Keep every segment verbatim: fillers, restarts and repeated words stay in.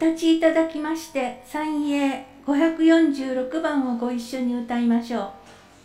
立ちいただきまして、三永ごひゃくよんじゅうろくばんをご一緒に歌いましょう。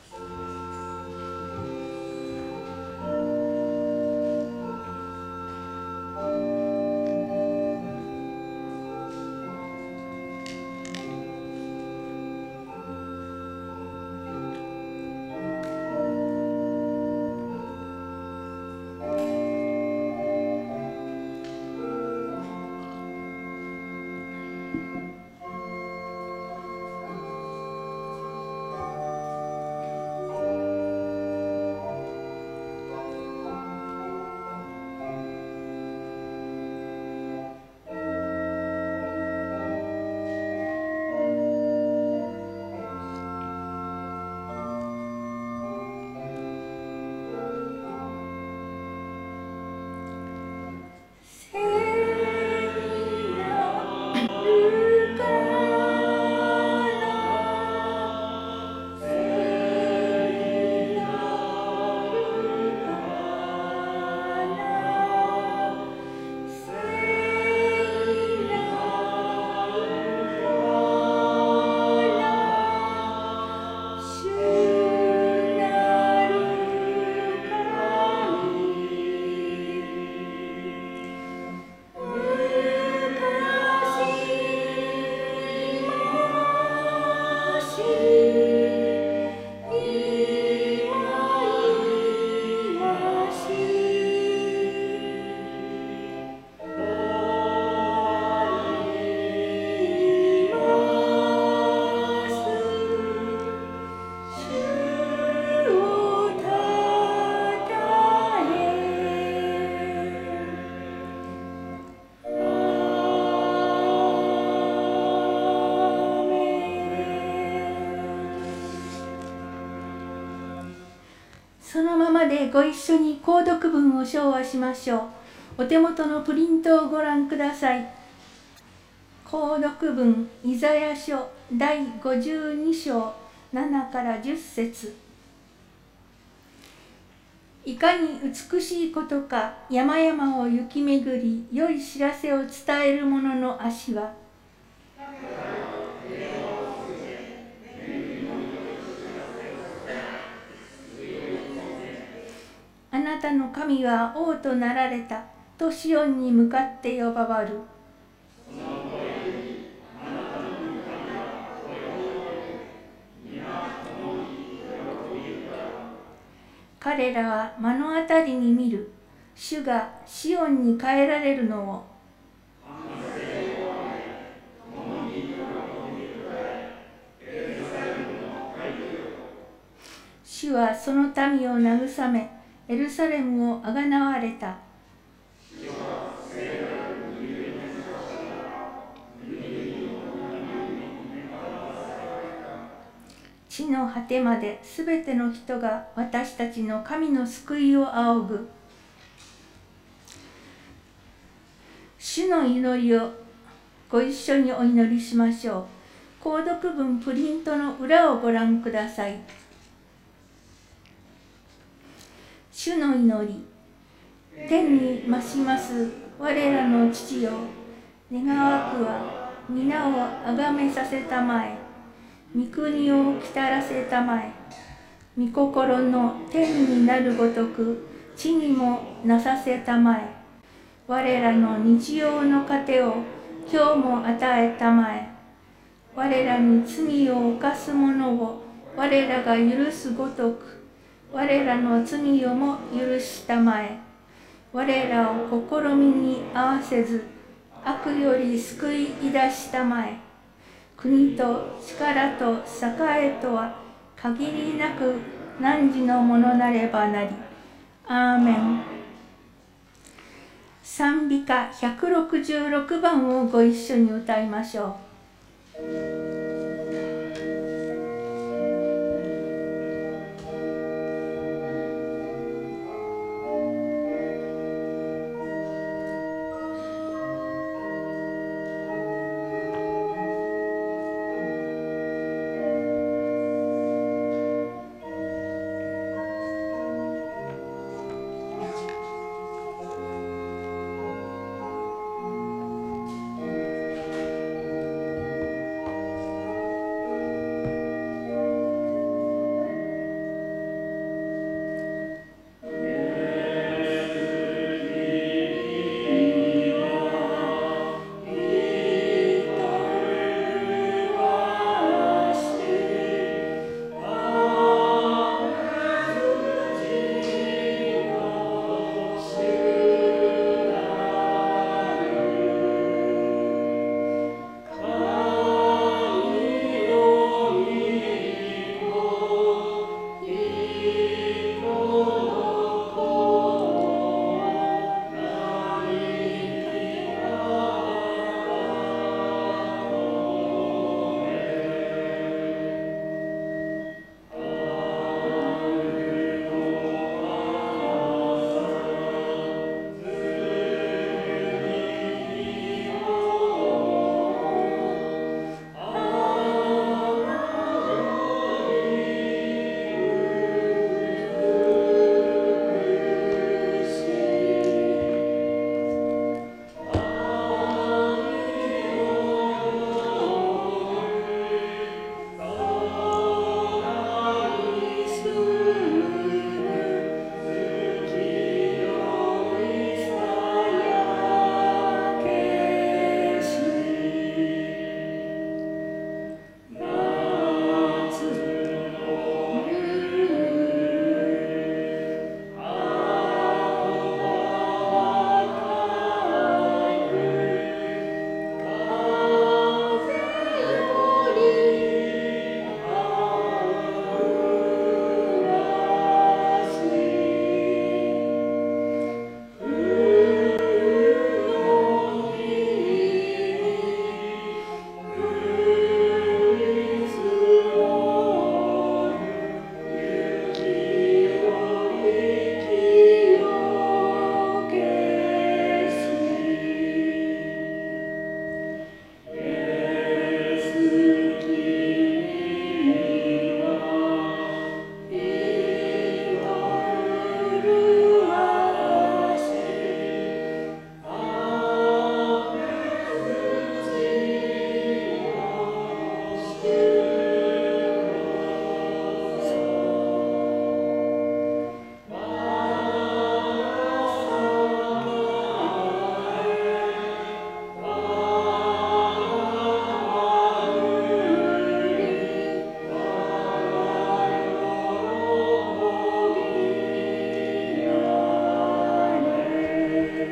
そのままでご一緒に購読文を唱和しましょう。お手元のプリントをご覧ください。購読文、イザヤ書だいごじゅうにしょうななからじゅっせつ。いかに美しいことか、山々を行き巡り、良い知らせを伝える者の足は。あなたの神は王となられたとシオンに向かって呼ばわる。彼らは目の当たりに見る、主がシオンに帰られるのを。主はその民を慰め、エルサレムをあがなわれた。地の果てまですべての人が私たちの神の救いを仰ぐ。主の祈りをご一緒にお祈りしましょう。購読文プリントの裏をご覧ください。主の祈り。天に増します我らの父よ、願わくは皆をあがめさせたまえ。御国をきたらせたまえ。御心の天になるごとく地にもなさせたまえ。我らの日用の糧を今日も与えたまえ。我らに罪を犯す者を我らが許すごとく我らの罪をも許したまえ。我らを試みに合わせず悪より救い出したまえ。国と力と栄とは限りなく汝のものなればなり。アーメン。賛美歌ひゃくろくじゅうろくばんをご一緒に歌いましょう。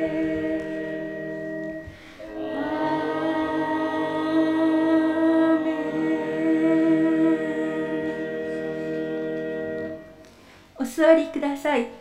お座りください。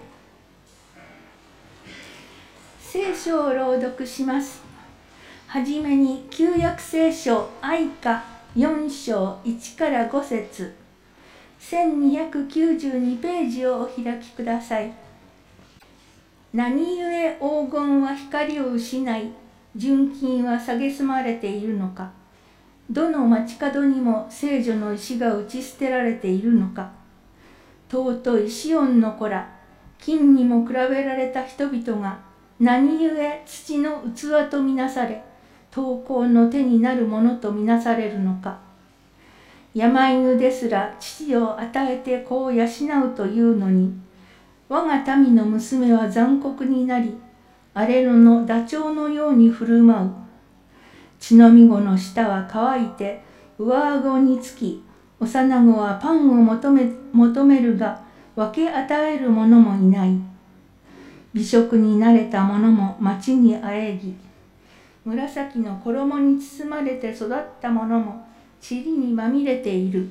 聖書を朗読します。はじめに旧約聖書愛歌よん章いちからご節、せんにひゃくきゅうじゅうにページをお開きください。何故黄金は光を失い、純金は蔑まれているのか。どの街角にも聖女の石が打ち捨てられているのか。尊いシオンの子ら、金にも比べられた人々が何故土の器とみなされ、刀工の手になるものとみなされるのか。山犬ですら乳を与えて子を養うというのに、我が民の娘は残酷になり、荒れ野のダチョウのように振る舞う。血のみ子の舌は乾いて上顎につき、幼子はパンを求め、求めるが分け与える者もいない。美食に慣れた者も町にあえぎ、紫の衣に包まれて育った者も塵にまみれている。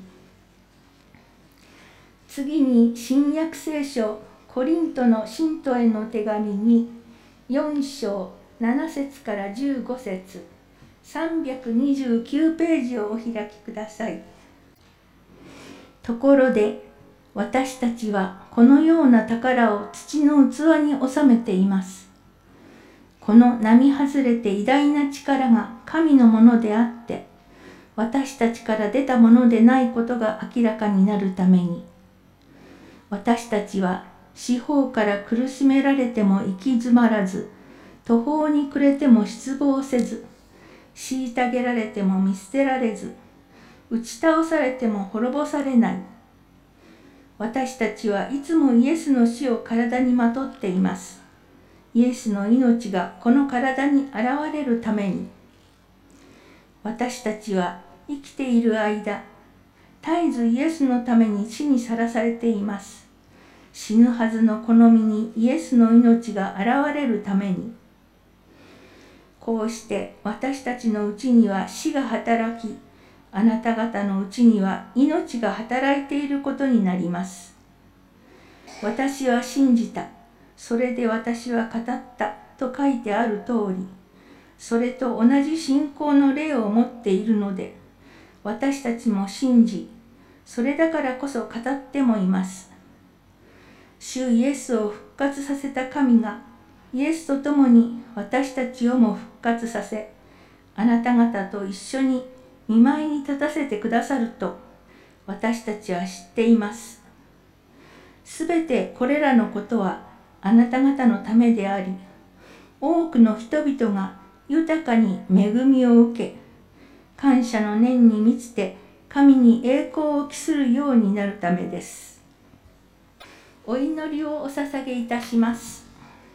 次に新約聖書コリントの信徒への手紙によん章なな節からじゅうご節、さんびゃくにじゅうきゅうページをお開きください。ところで私たちはこのような宝を土の器に収めています。この並外れて偉大な力が神のものであって、私たちから出たものでないことが明らかになるために、私たちは四方から苦しめられても行き詰まらず、途方に暮れても失望せず、虐げられても見捨てられず、打ち倒されても滅ぼされない。私たちはいつもイエスの死を体にまとっています。イエスの命がこの体に現れるために。私たちは生きている間、絶えずイエスのために死にさらされています。死ぬはずのこの身にイエスの命が現れるために。こうして私たちのうちには死が働き、あなた方のうちには命が働いていることになります。私は信じた、それで私は語ったと書いてある通り、それと同じ信仰の霊を持っているので、私たちも信じ、それだからこそ語ってもいます。主イエスを復活させた神が、イエスと共に私たちをも復活させ、あなた方と一緒に御前に立たせてくださると、私たちは知っています。すべてこれらのことはあなた方のためであり、多くの人々が豊かに恵みを受け、感謝の念に満ちて神に栄光を期するようになるためです。お祈りをお捧げいたします。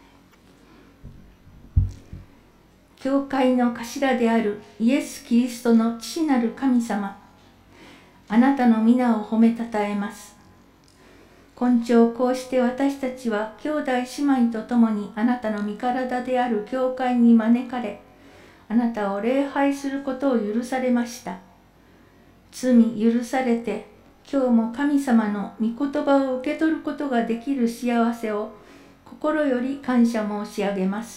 教会の頭であるイエス・キリストの父なる神様、あなたの皆を褒めたたえます。今朝こうして私たちは兄弟姉妹と共にあなたの御体である教会に招かれ、あなたを礼拝することを許されました。罪許されて、今日も神様の御言葉を受け取ることができる幸せを心より感謝申し上げます。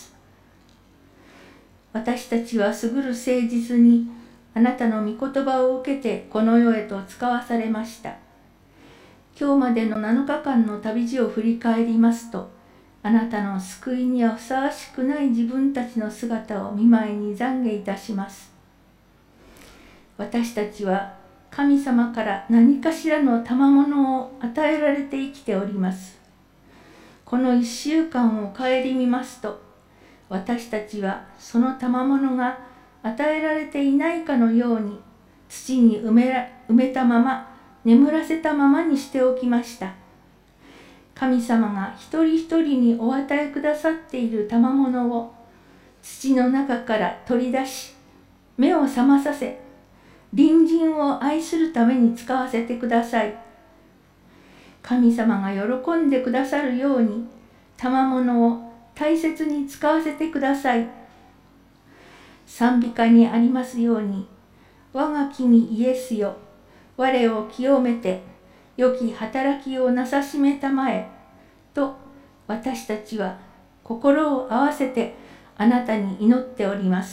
私たちは優る誠実にあなたの御言葉を受けてこの世へと使わされました。今日までのなのかかんの旅路を振り返りますと、あなたの救いにはふさわしくない自分たちの姿を御前に懺悔いたします。私たちは神様から何かしらの賜物を与えられて生きております。この一週間を顧みますと、私たちはその賜物が与えられていないかのように、土に埋めら、埋めたまま、眠らせたままにしておきました。神様が一人一人にお与えくださっている賜物を土の中から取り出し、目を覚まさせ、隣人を愛するために使わせてください。神様が喜んでくださるように、賜物を大切に使わせてください。賛美歌にありますように、我が君イエスよ、我を清めて、良き働きをなさしめたまえ、と私たちは心を合わせてあなたに祈っております。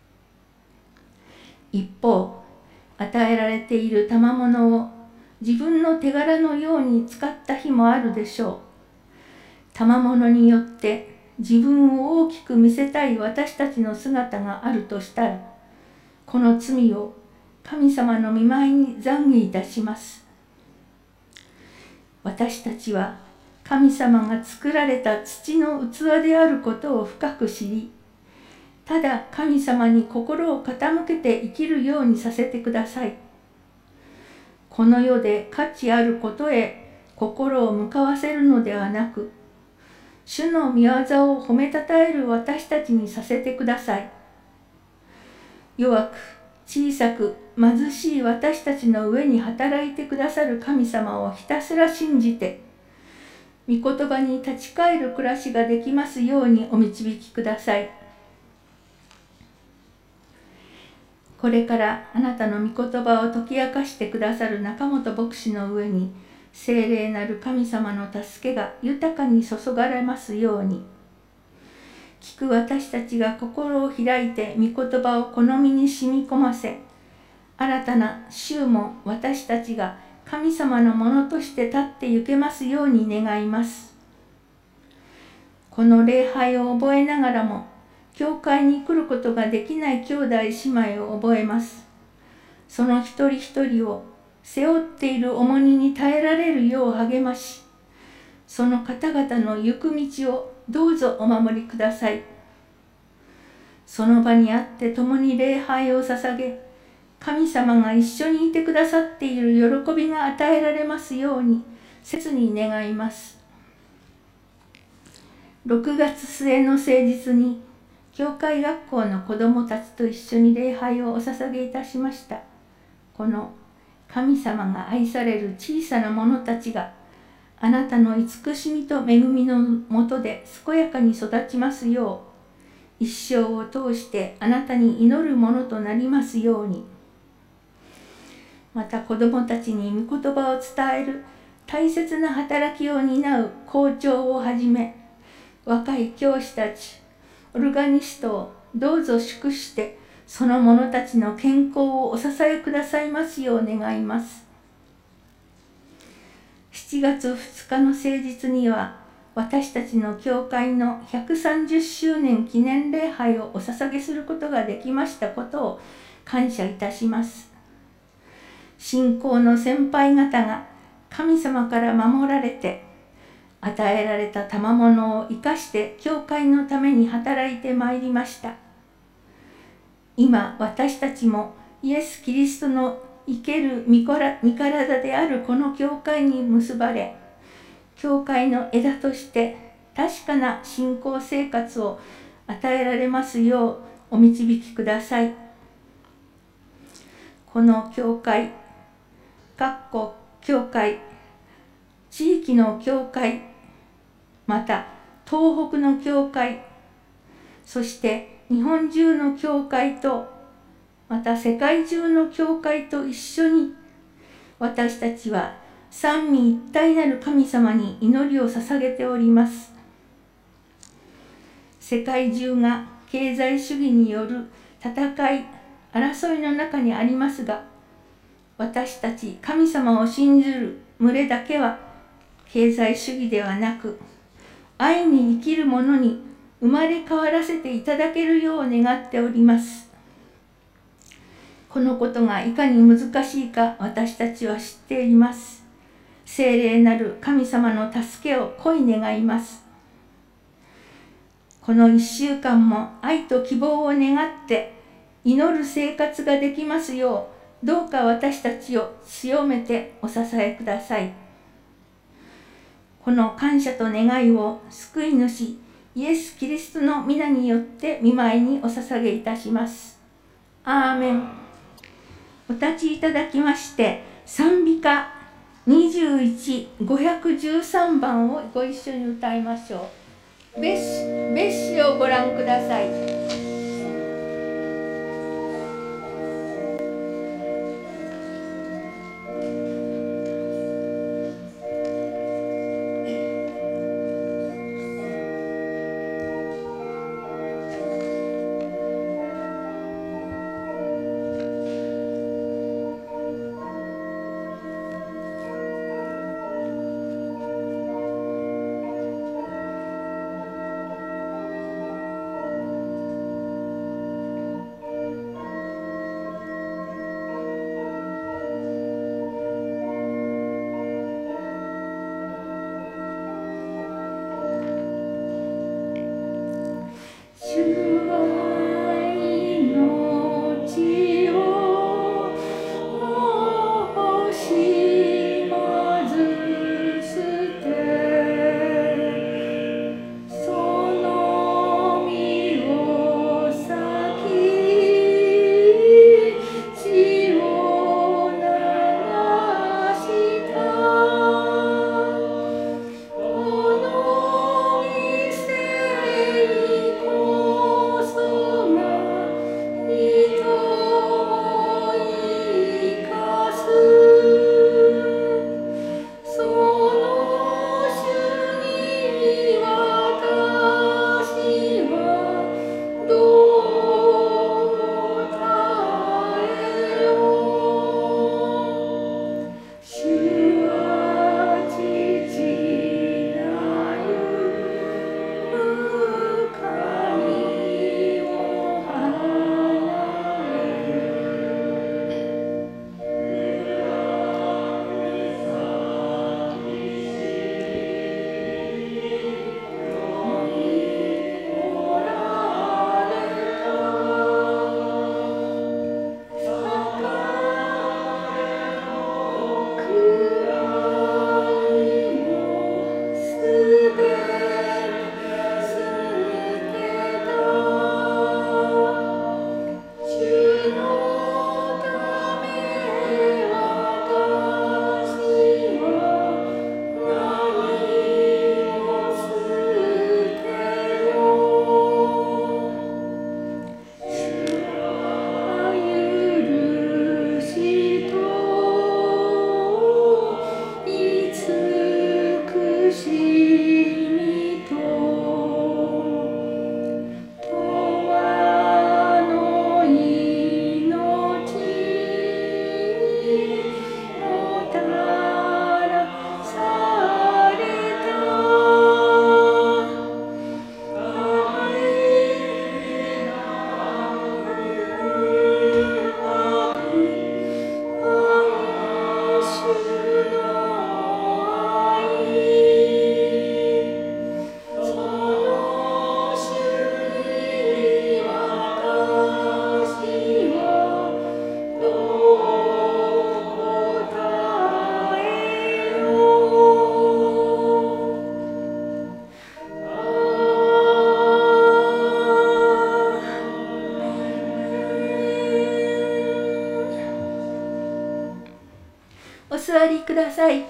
一方、与えられている賜物を自分の手柄のように使った日もあるでしょう。賜物によって自分を大きく見せたい私たちの姿があるとしたら、この罪を神様の御前に懺悔いたします。私たちは神様が作られた土の器であることを深く知り、ただ神様に心を傾けて生きるようにさせてください。この世で価値あることへ心を向かわせるのではなく、主の御業を褒めたたえる私たちにさせてください。弱く小さく貧しい私たちの上に働いてくださる神様をひたすら信じて、御言葉に立ち返る暮らしができますようにお導きください。これからあなたの御言葉を解き明かしてくださる中本牧師の上に、聖霊なる神様の助けが豊かに注がれますように。聞く私たちが心を開いて御言葉を好みに染み込ませ、新たな週も私たちが神様のものとして立ってゆけますように願います。この礼拝を覚えながらも、教会に来ることができない兄弟姉妹を覚えます。その一人一人を背負っている重荷に耐えられるよう励まし、その方々の行く道をどうぞお守りください。その場にあって共に礼拝を捧げ、神様が一緒にいてくださっている喜びが与えられますように切に願います。ろくがつ末の誠実に教会学校の子どもたちと一緒に礼拝をお捧げいたしました。この神様が愛される小さな者たちが、あなたの慈しみと恵みのもとで健やかに育ちますよう、一生を通してあなたに祈るものとなりますように。また子どもたちに御言葉を伝える大切な働きを担う校長をはじめ、若い教師たち、オルガニストをどうぞ祝して、その者たちの健康をお支えくださいますよう願います。しちがつふつかの誠実には、私たちの教会のひゃくさんじゅっしゅうねん記念礼拝をお捧げすることができましたことを感謝いたします。信仰の先輩方が神様から守られて、与えられた賜物を生かして教会のために働いてまいりました。今私たちもイエス・キリストの生ける御体であるこの教会に結ばれ、教会の枝として確かな信仰生活を与えられますようお導きください。この教会、各国教会、地域の教会、また東北の教会、そして日本中の教会と、また世界中の教会と一緒に、私たちは三位一体なる神様に祈りを捧げております。世界中が経済主義による戦い、争いの中にありますが、私たち神様を信じる群れだけは経済主義ではなく、愛に生きる者に生まれ変わらせていただけるよう願っております。このことがいかに難しいか私たちは知っています。聖霊なる神様の助けを恋願います。この一週間も愛と希望を願って祈る生活ができますよう、どうか私たちを強めてお支えください。この感謝と願いを救い主イエス・キリストの皆によって御前にお捧げいたします。アーメン。お立ちいただきまして、賛美歌にじゅういち、ごひゃくじゅうさんばんをご一緒に歌いましょう。 別紙、別紙をご覧ください。お座りください。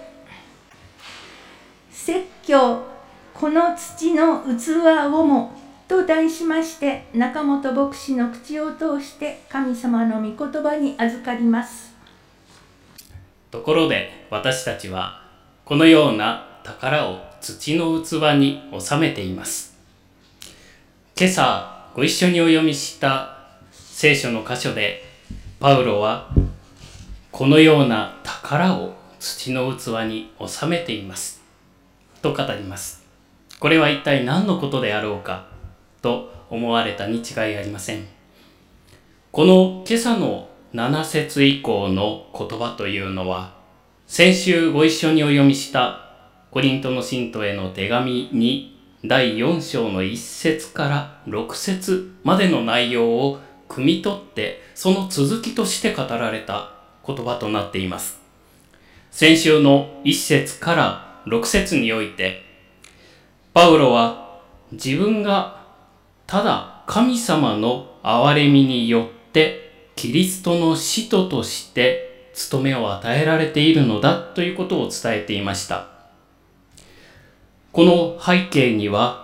説教この土の器をもと題しまして、中本牧師の口を通して神様の御言葉に預かります。 ところで私たちはこのような宝を土の器に収めています。今朝ご一緒にお読みした聖書の箇所で、パウロはこのような宝を土の器に収めていますと語ります。これは一体何のことであろうかと思われたに違いありません。この今朝のなな節以降の言葉というのは、先週ご一緒にお読みしたコリントの信徒への手紙にだいよん章のいち節からろく節までの内容を汲み取って、その続きとして語られた言葉となっています。先週のいち節からろく節において、パウロは自分がただ神様の憐れみによってキリストの使徒として務めを与えられているのだということを伝えていました。この背景には、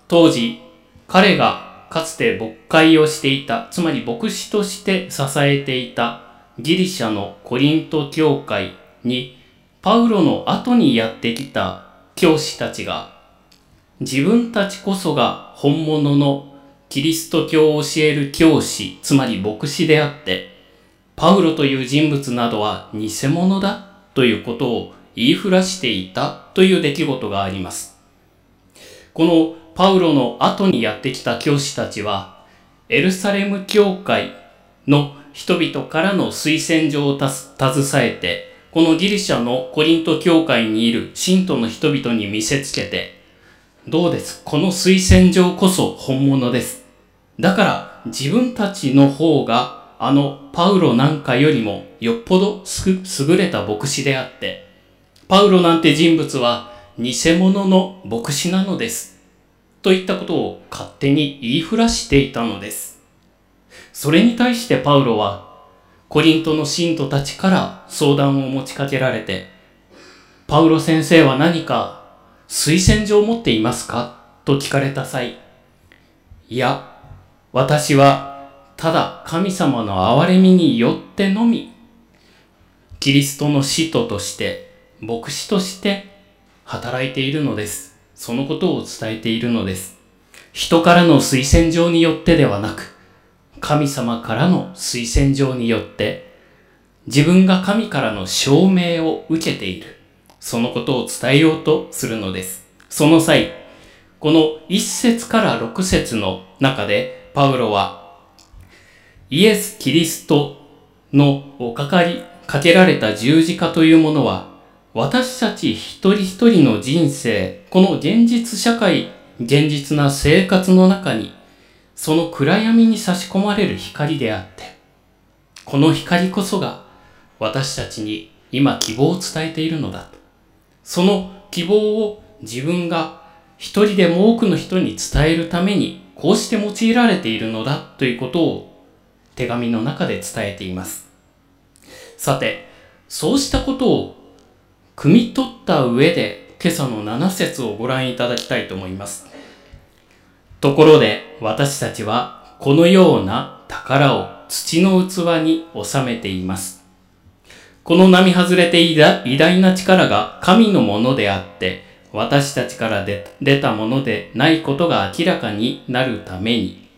当時、彼がかつて牧会をしていた、つまり牧師として支えていたギリシャのコリント教会に、パウロの後にやってきた教師たちが、自分たちこそが本物のキリスト教を教える教師、つまり牧師であって、パウロという人物などは偽物だということを言いふらしていたという出来事があります。このパウロの後にやってきた教師たちは、エルサレム教会の人々からの推薦状を携えて、このギリシャのコリント教会にいる信徒の人々に見せつけて、どうです？この推薦状こそ本物です。だから自分たちの方があのパウロなんかよりもよっぽど優れた牧師であって、パウロなんて人物は偽物の牧師なのです。といったことを勝手に言いふらしていたのです。それに対してパウロはコリントの信徒たちから相談を持ちかけられて、パウロ先生は何か推薦状を持っていますかと聞かれた際、いや、私はただ神様の憐れみによってのみ、キリストの使徒として、牧師として働いているのです。そのことを伝えているのです。人からの推薦状によってではなく、神様からの推薦状によって、自分が神からの証明を受けている。そのことを伝えようとするのです。その際、このいっ節からろく節の中で、パウロは、イエス・キリストのおかかり、かけられた十字架というものは、私たち一人一人の人生、この現実社会、現実な生活の中に、その暗闇に差し込まれる光であって、この光こそが私たちに今希望を伝えているのだと。その希望を自分が一人でも多くの人に伝えるために、こうして用いられているのだということを手紙の中で伝えています。さて、そうしたことを汲み取った上で今朝のなな節をご覧いただきたいと思います。ところで私たちはこのような宝を土の器に収めています。この並外れて偉大な力が神のものであって、私たちから出たものでないことが明らかになるために、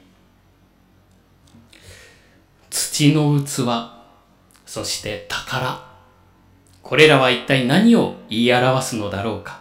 土の器、そして宝、これらは一体何を言い表すのだろうか。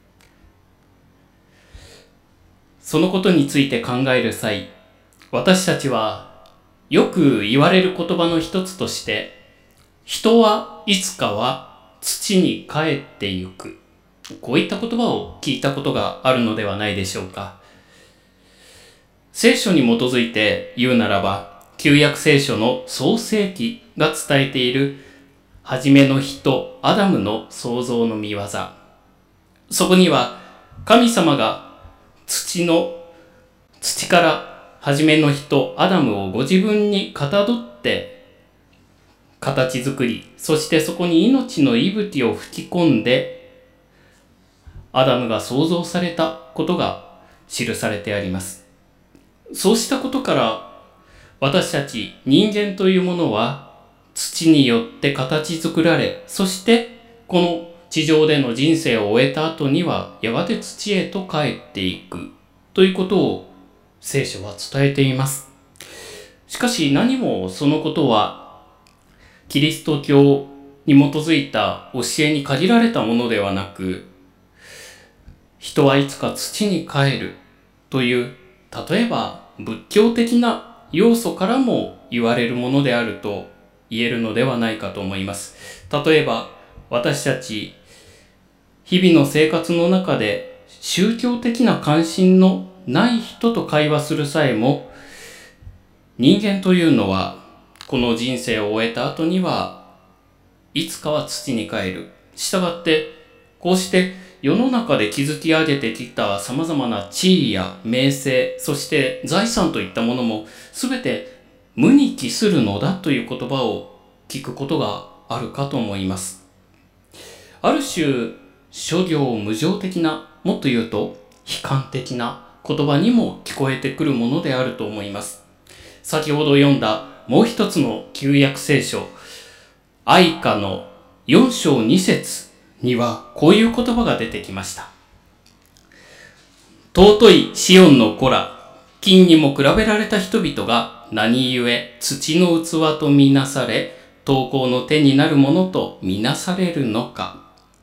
そのことについて考える際、私たちはよく言われる言葉の一つとして、人はいつかは土に帰ってゆく。こういった言葉を聞いたことがあるのではないでしょうか。聖書に基づいて言うならば、旧約聖書の創世記が伝えている初めの人、アダムの創造の見業。そこには神様が土の、土から初めの人、アダムをご自分にかたどって形作り、そしてそこに命の息吹を吹き込んで、アダムが創造されたことが記されてあります。そうしたことから、私たち人間というものは土によって形作られ、そしてこの地上での人生を終えた後にはやがて土へと帰っていくということを聖書は伝えています。しかし何もそのことはキリスト教に基づいた教えに限られたものではなく、人はいつか土に帰るという、例えば仏教的な要素からも言われるものであると言えるのではないかと思います。例えば私たち日々の生活の中で宗教的な関心のない人と会話する際も、人間というのはこの人生を終えた後にはいつかは土に帰る。したがってこうして世の中で築き上げてきた様々な地位や名声、そして財産といったものもすべて無に帰するのだという言葉を聞くことがあるかと思います。ある種諸行無常的な、もっと言うと悲観的な言葉にも聞こえてくるものであると思います。先ほど読んだもう一つの旧約聖書、哀歌のよん章に節にはこういう言葉が出てきました。尊いシオンの子ら、金にも比べられた人々が何故土の器とみなされ、刀工の手になるものとみなされるのか。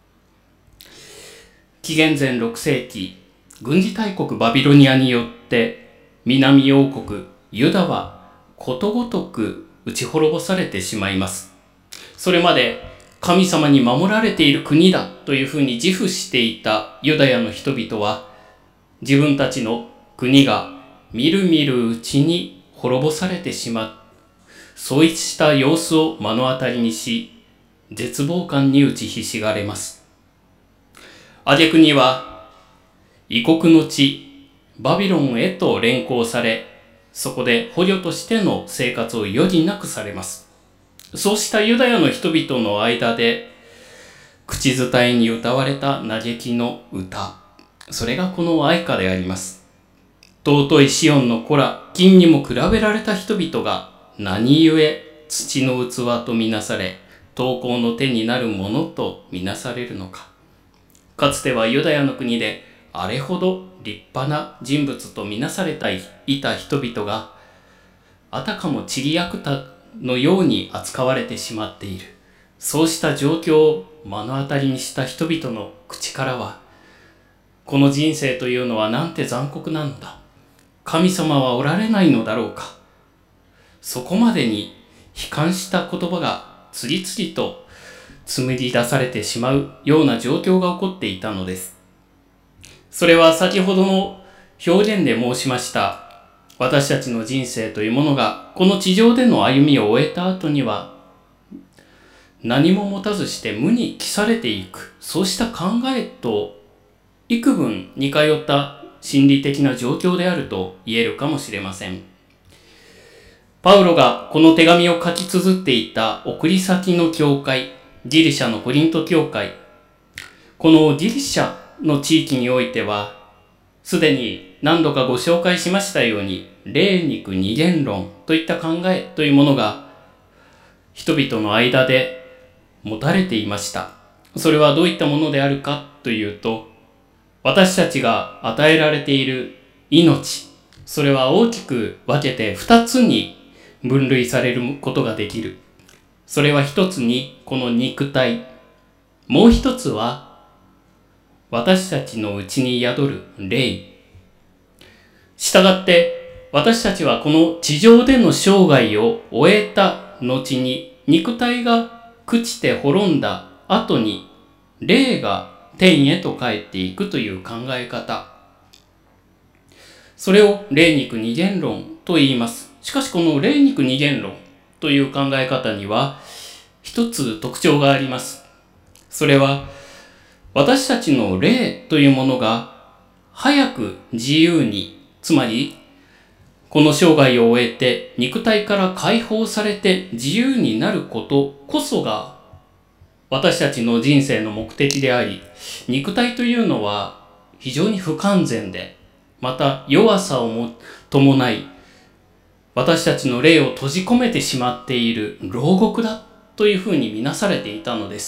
紀元前ろく世紀、軍事大国バビロニアによって南王国ユダはことごとく打ち滅ぼされてしまいます。それまで神様に守られている国だというふうに自負していたユダヤの人々は、自分たちの国がみるみるうちに滅ぼされてしまう、そうした様子を目の当たりにし、絶望感に打ちひしがれます。挙句には異国の地バビロンへと連行され、そこで捕虜としての生活を余儀なくされます。そうしたユダヤの人々の間で口伝えに歌われた嘆きの歌、それがこの哀歌であります。尊いシオンの子ら、金にも比べられた人々が何故土の器とみなされ、刀工の手になるものとみなされるのか。かつてはユダヤの国であれほど立派な人物とみなされていた人々が、あたかもちりやくたのように扱われてしまっている。そうした状況を目の当たりにした人々の口からは、この人生というのはなんて残酷なのだ。神様はおられないのだろうか。そこまでに悲観した言葉が次々と紡ぎ出されてしまうような状況が起こっていたのです。それは先ほどの表現で申しました私たちの人生というものがこの地上での歩みを終えた後には何も持たずして無に帰されていく、そうした考えと幾分似通った心理的な状況であると言えるかもしれません。パウロがこの手紙を書き綴っていた送り先の教会、ギリシャのコリント教会、このギリシャの地域においてはすでに何度かご紹介しましたように、霊肉二元論といった考えというものが人々の間で持たれていました。それはどういったものであるかというと、私たちが与えられている命、それは大きく分けて二つに分類されることができる。それは一つにこの肉体、もう一つは私たちのうちに宿る霊。したがって私たちはこの地上での生涯を終えた後に、肉体が朽ちて滅んだ後に霊が天へと帰っていくという考え方、それを霊肉二元論と言います。しかしこの霊肉二元論という考え方には一つ特徴があります。それは私たちの霊というものが早く自由に、つまりこの生涯を終えて肉体から解放されて自由になることこそが私たちの人生の目的であり、肉体というのは非常に不完全で、また弱さをも伴い、私たちの霊を閉じ込めてしまっている牢獄だというふうに見なされていたのです。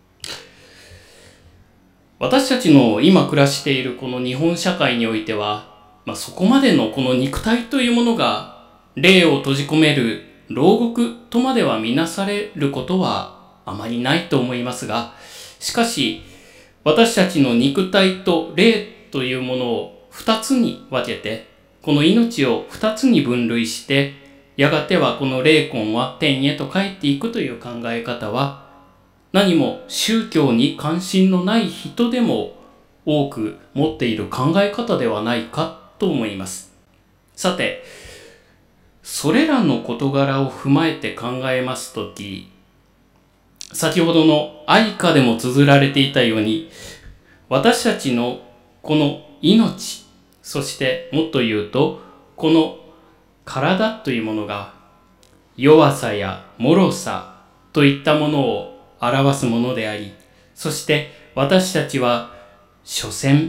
私たちの今暮らしているこの日本社会においては、まあ、そこまでのこの肉体というものが霊を閉じ込める牢獄とまでは見なされることはあまりないと思いますが、しかし私たちの肉体と霊というものを二つに分けて、この命を二つに分類して、やがてはこの霊魂は天へと帰っていくという考え方は、何も宗教に関心のない人でも多く持っている考え方ではないかと思います。さて、それらの事柄を踏まえて考えますとき、先ほどの哀歌でも綴られていたように、私たちのこの命、そしてもっと言うと、この体というものが弱さや脆さといったものを表すものであり、そして私たちは所詮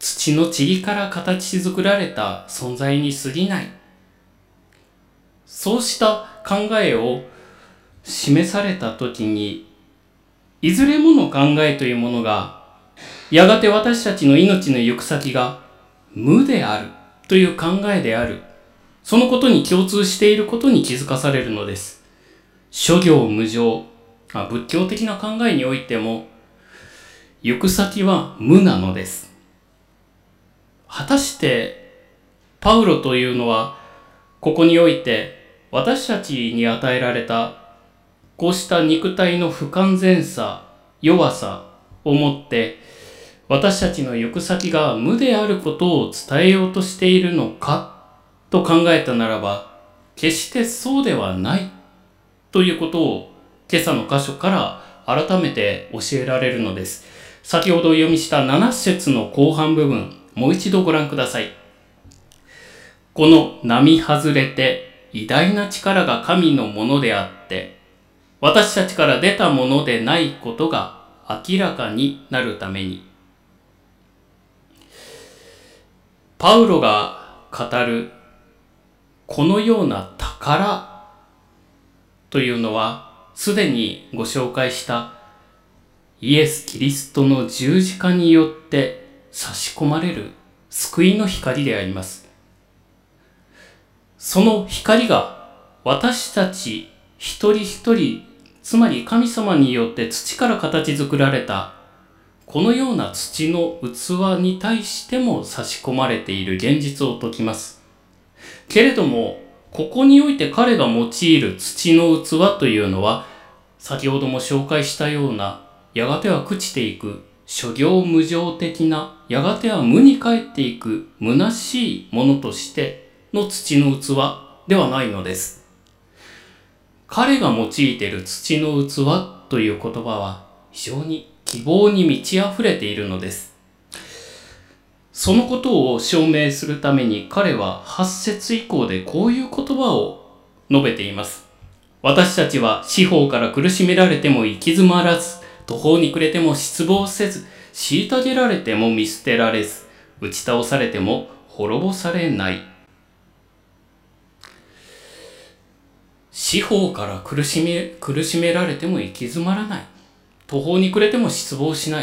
土の塵から形作られた存在に過ぎない。そうした考えを示されたときに、いずれもの考えというものが、やがて私たちの命の行く先が無であるという考えである。そのことに共通していることに気づかされるのです。諸行無常、仏教的な考えにおいても、行く先は無なのです。果たして、パウロというのは、ここにおいて私たちに与えられた、こうした肉体の不完全さ、弱さをもって、私たちの行く先が無であることを伝えようとしているのかと考えたならば、決してそうではないということを今朝の箇所から改めて教えられるのです。先ほどお読みしたなな節の後半部分、もう一度ご覧ください。この並外れて偉大な力が神のものであって、私たちから出たものでないことが明らかになるために。パウロが語るこのような宝というのは、すでにご紹介したイエス・キリストの十字架によって差し込まれる救いの光であります。その光が私たち一人一人、つまり神様によって土から形作られたこのような土の器に対しても差し込まれている現実を説きます。けれども、ここにおいて彼が用いる土の器というのは、先ほども紹介したような、やがては朽ちていく、諸行無常的な、やがては無に帰っていく、虚しいものとしての土の器ではないのです。彼が用いている土の器という言葉は、非常に希望に満ち溢れているのです。そのことを証明するために彼ははち節以降でこういう言葉を述べています。私たちは四方から苦しめられても行き詰まらず、途方に暮れても失望せず、虐げられても見捨てられず、打ち倒されても滅ぼされない。四方から苦しめ、苦しめられても行き詰まらない。途方に暮れても失望しない。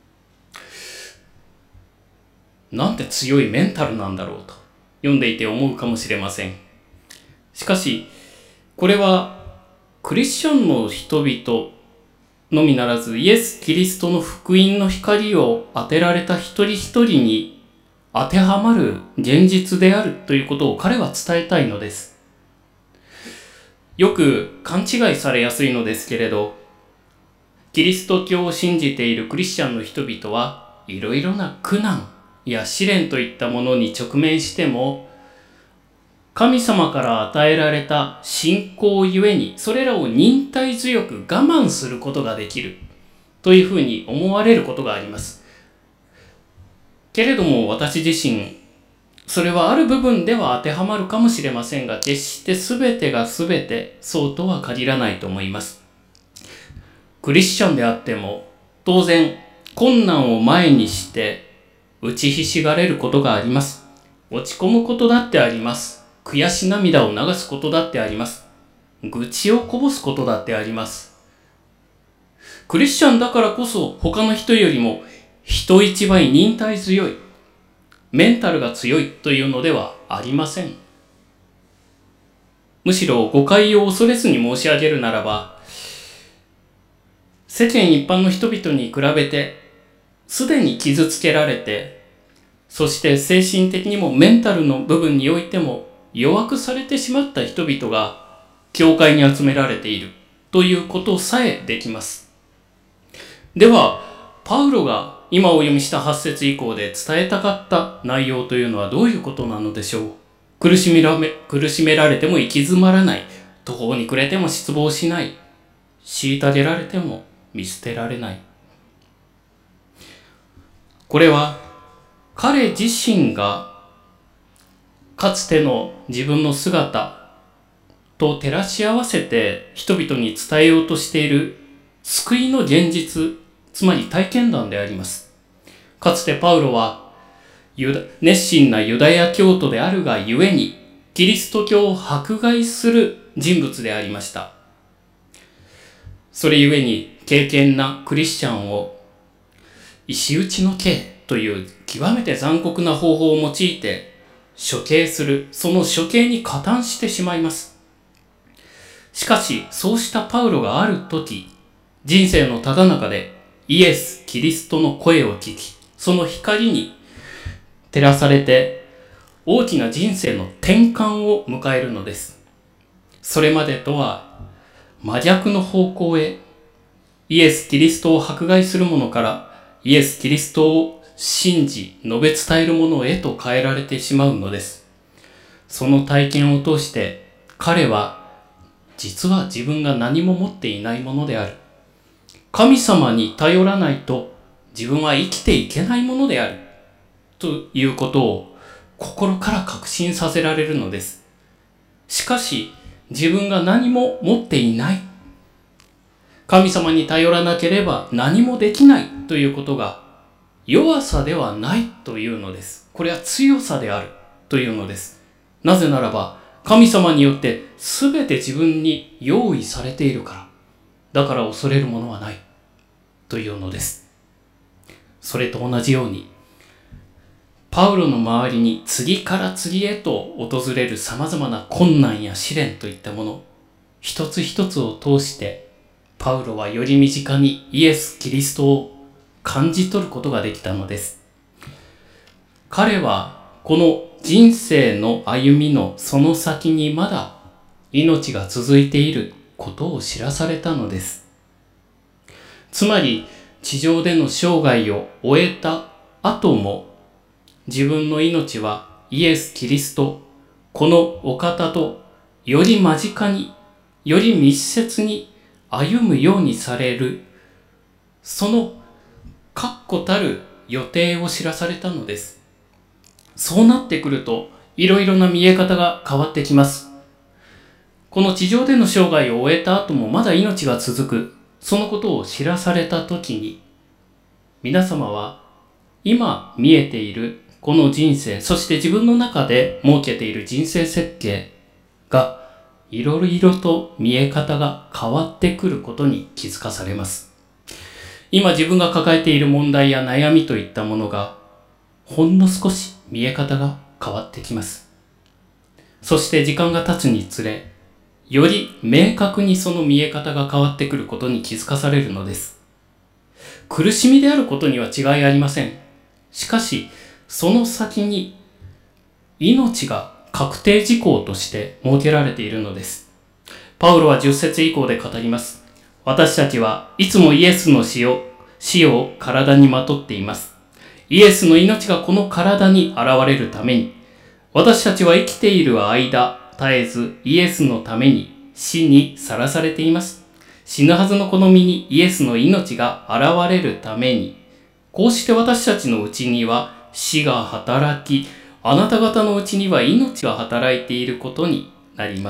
なんて強いメンタルなんだろうと読んでいて思うかもしれません。しかし、これはクリスチャンの人々のみならず、イエス・キリストの福音の光を当てられた一人一人に当てはまる現実であるということを彼は伝えたいのです。よく勘違いされやすいのですけれど、キリスト教を信じているクリスチャンの人々はいろいろな苦難や試練といったものに直面しても、神様から与えられた信仰ゆえにそれらを忍耐強く我慢することができるというふうに思われることがあります。けれども私自身、それはある部分では当てはまるかもしれませんが、決して全てが全てそうとは限らないと思います。クリスチャンであっても当然困難を前にして打ちひしがれることがあります。落ち込むことだってあります。悔し涙を流すことだってあります。愚痴をこぼすことだってあります。クリスチャンだからこそ他の人よりも人一倍忍耐強い、メンタルが強いというのではありません。むしろ誤解を恐れずに申し上げるならば、世間一般の人々に比べてすでに傷つけられて、そして精神的にもメンタルの部分においても弱くされてしまった人々が教会に集められているということさえできます。では、パウロが今お読みしたはち節以降で伝えたかった内容というのはどういうことなのでしょう。苦しめらめ、苦しめられても行き詰まらない。途方に暮れても失望しない。虐げられても見捨てられない。これは彼自身がかつての自分の姿と照らし合わせて人々に伝えようとしている救いの現実、つまり体験談であります。かつてパウロはユダ熱心なユダヤ教徒であるがゆえに、キリスト教を迫害する人物でありました。それゆえに敬虔なクリスチャンを石打ちの刑という極めて残酷な方法を用いて処刑する、その処刑に加担してしまいます。しかし、そうしたパウロがある時、人生のただ中でイエス・キリストの声を聞き、その光に照らされて大きな人生の転換を迎えるのです。それまでとは真逆の方向へ、イエス・キリストを迫害する者からイエス・キリストを信じ述べ伝える者へと変えられてしまうのです。その体験を通して彼は実は自分が何も持っていないものである。神様に頼らないと自分は生きていけないものである。ということを心から確信させられるのです。しかし自分が何も持っていない。神様に頼らなければ何もできないということが弱さではないというのです。これは強さであるというのです。なぜならば神様によって全て自分に用意されているから。だから恐れるものはないというのです。それと同じようにパウロの周りに次から次へと訪れる様々な困難や試練といったもの、一つ一つを通してパウロはより身近にイエス・キリストを感じ取ることができたのです。彼はこの人生の歩みのその先にまだ命が続いていることを知らされたのです。つまり地上での生涯を終えた後も自分の命はイエス・キリスト、このお方とより間近に、より密接に歩むようにされる、その確固たる予定を知らされたのです。そうなってくると、いろいろな見え方が変わってきます。この地上での生涯を終えた後もまだ命が続く、そのことを知らされたときに、皆様は今見えているこの人生、そして自分の中で設けている人生設計がいろいろと見え方が変わってくることに気づかされます。今自分が抱えている問題や悩みといったものがほんの少し見え方が変わってきます。そして時間が経つにつれ、より明確にその見え方が変わってくることに気づかされるのです。苦しみであることには違いありません。しかし、その先に命が確定事項として設けられているのです。パウロはじゅっ節以降で語ります。私たちはいつもイエスの死を、死を体にまとっています。イエスの命がこの体に現れるために、私たちは生きている間、絶えずイエスのために死にさらされています。死ぬはずのこの身にイエスの命が現れるために、こうして私たちのうちには死が働き、あなた方のうちには命が働いていることになります。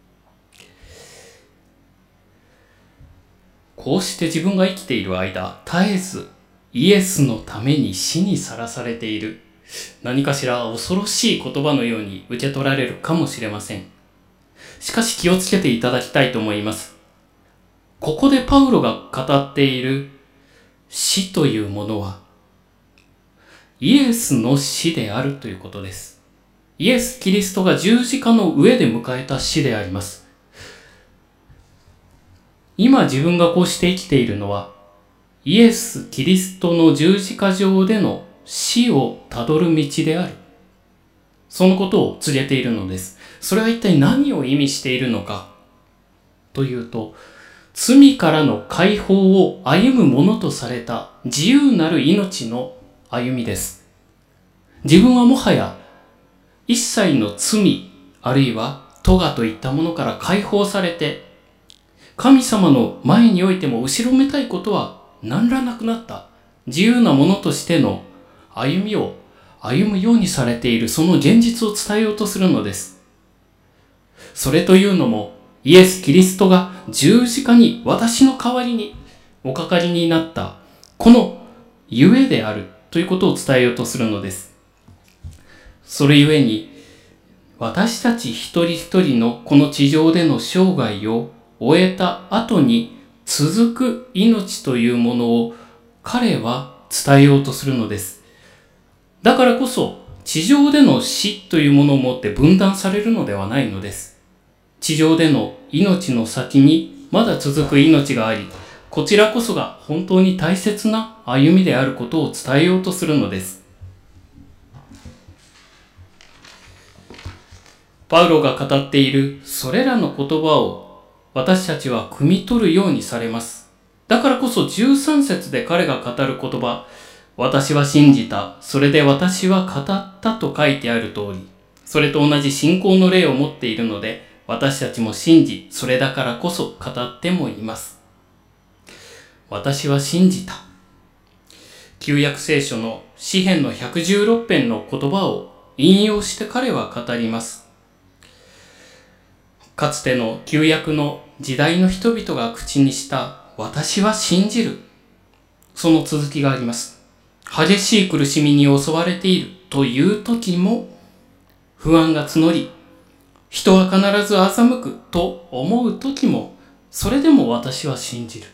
こうして自分が生きている間、絶えずイエスのために死にさらされている。何かしら恐ろしい言葉のように受け取られるかもしれません。しかし気をつけていただきたいと思います。ここでパウロが語っている死というものは、イエスの死であるということです。イエス・キリストが十字架の上で迎えた死であります。今自分がこうして生きているのは、イエス・キリストの十字架上での死をたどる道である。そのことを告げているのです。それは一体何を意味しているのかというと、罪からの解放を歩むものとされた自由なる命の歩みです。自分はもはや一切の罪あるいは咎といったものから解放されて、神様の前においても後ろめたいことは何らなくなった自由なものとしての歩みを歩むようにされている、その現実を伝えようとするのです。それというのも、イエス・キリストが十字架に私の代わりにおかかりになったこのゆえであるということを伝えようとするのです。 それゆえに、私たち一人一人のこの地上での生涯を終えた後に続く命というものを彼は伝えようとするのです。だからこそ地上での死というものをもって分断されるのではないのです。地上での命の先にまだ続く命があり、こちらこそが本当に大切な歩みであることを伝えようとするのです。パウロが語っているそれらの言葉を私たちは汲み取るようにされます。だからこそじゅうさん節で彼が語る言葉、私は信じた、それで私は語ったと書いてある通り、それと同じ信仰の霊を持っているので、私たちも信じ、それだからこそ語ってもいます。私は信じた。旧約聖書の詩編のひゃくじゅうろく編の言葉を引用して彼は語ります。かつての旧約の時代の人々が口にした私は信じる。その続きがあります。激しい苦しみに襲われているという時も不安が募り、人は必ず欺くと思う時も、それでも私は信じる。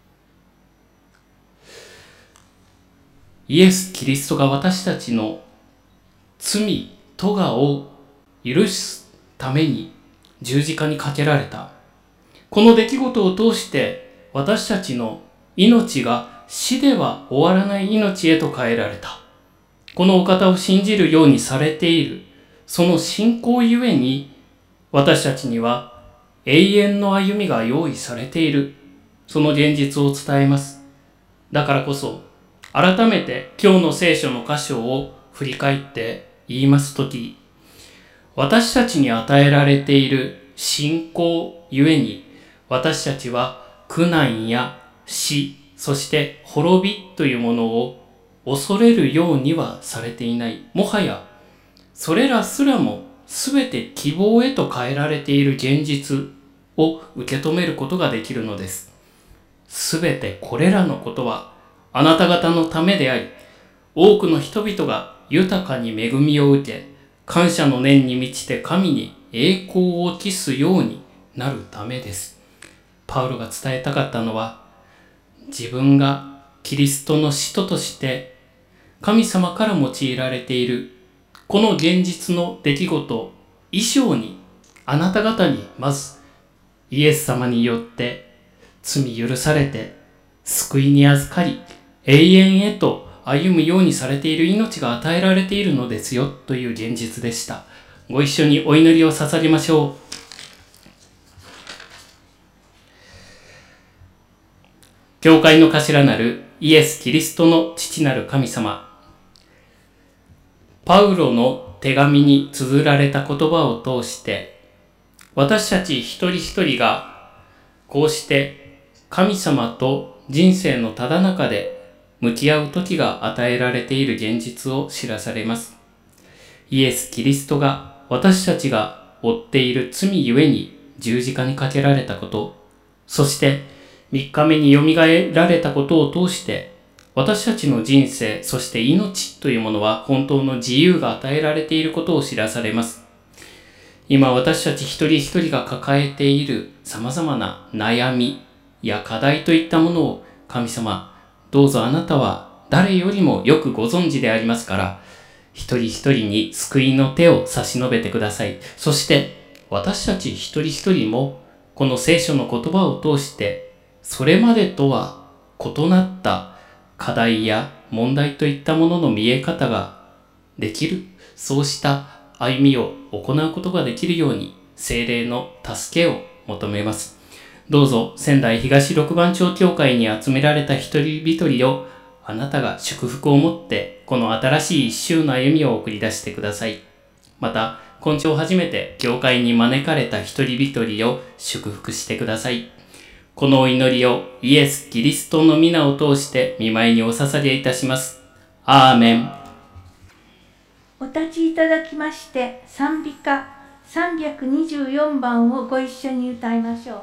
イエス・キリストが私たちの罪、咎を許すために十字架にかけられた。この出来事を通して私たちの命が死では終わらない命へと変えられた。このお方を信じるようにされている。その信仰ゆえに私たちには永遠の歩みが用意されている。その現実を伝えます。だからこそ改めて今日の聖書の箇所を振り返って言いますとき、私たちに与えられている信仰ゆえに、私たちは苦難や死、そして滅びというものを恐れるようにはされていない。もはや、それらすらもすべて希望へと変えられている現実を受け止めることができるのです。すべてこれらのことはあなた方のためであり、多くの人々が豊かに恵みを受け、感謝の念に満ちて神に栄光を期すようになるためです。パウロが伝えたかったのは、自分がキリストの使徒として神様から用いられているこの現実の出来事以上に、あなた方にまずイエス様によって罪許されて救いに預かり、永遠へと歩むようにされている命が与えられているのですよという現実でした。ご一緒にお祈りを捧げましょう。教会の頭なるイエス・キリストの父なる神様、パウロの手紙に綴られた言葉を通して、私たち一人一人がこうして神様と人生のただ中で向き合う時が与えられている現実を知らされます。イエス・キリストが私たちが負っている罪ゆえに十字架にかけられたこと、そして三日目によみがえられたことを通して、私たちの人生、そして命というものは本当の自由が与えられていることを知らされます。今私たち一人一人が抱えている様々な悩みや課題といったものを、神様、どうぞあなたは誰よりもよくご存知でありますから、一人一人に救いの手を差し伸べてください。そして私たち一人一人もこの聖書の言葉を通して、それまでとは異なった課題や問題といったものの見え方ができる、そうした歩みを行うことができるように聖霊の助けを求めます。どうぞ仙台東六番町教会に集められた一人一人をあなたが祝福を持ってこの新しい一周の歩みを送り出してください。また今週初めて教会に招かれた一人一人を祝福してください。このお祈りをイエス・キリストの皆を通して御前にお捧げいたします。アーメン。 お立ちいただきまして賛美歌さんびゃくにじゅうよんばんをご一緒に歌いましょう。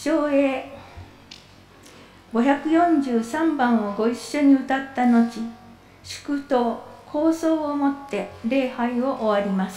唱詠ごひゃくよんじゅうさんばんをご一緒に歌った後、祝祷、高奏をもって礼拝を終わります。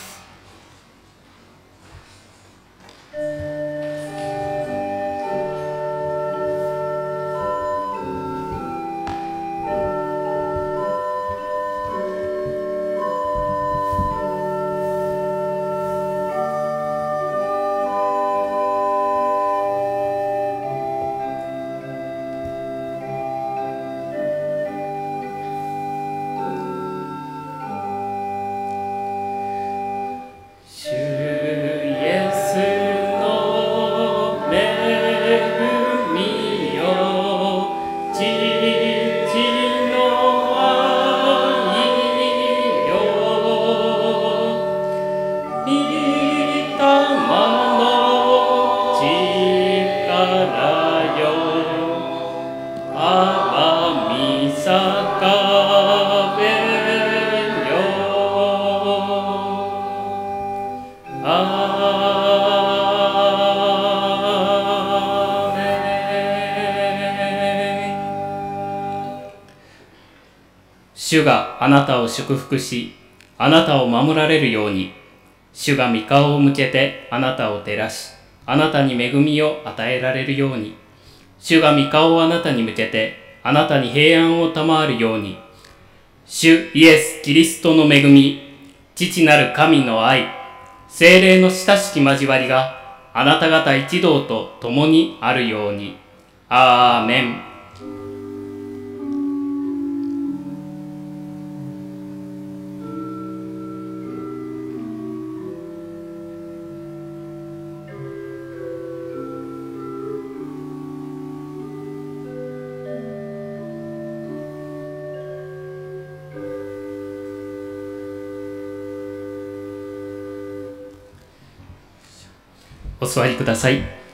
主があなたを祝福し、あなたを守られるように。主が御顔を向けてあなたを照らし、あなたに恵みを与えられるように。主が御顔をあなたに向けてあなたに平安を賜るように。主イエス・キリストの恵み、父なる神の愛、聖霊の親しき交わりがあなた方一同と共にあるように。アーメン。お座りください。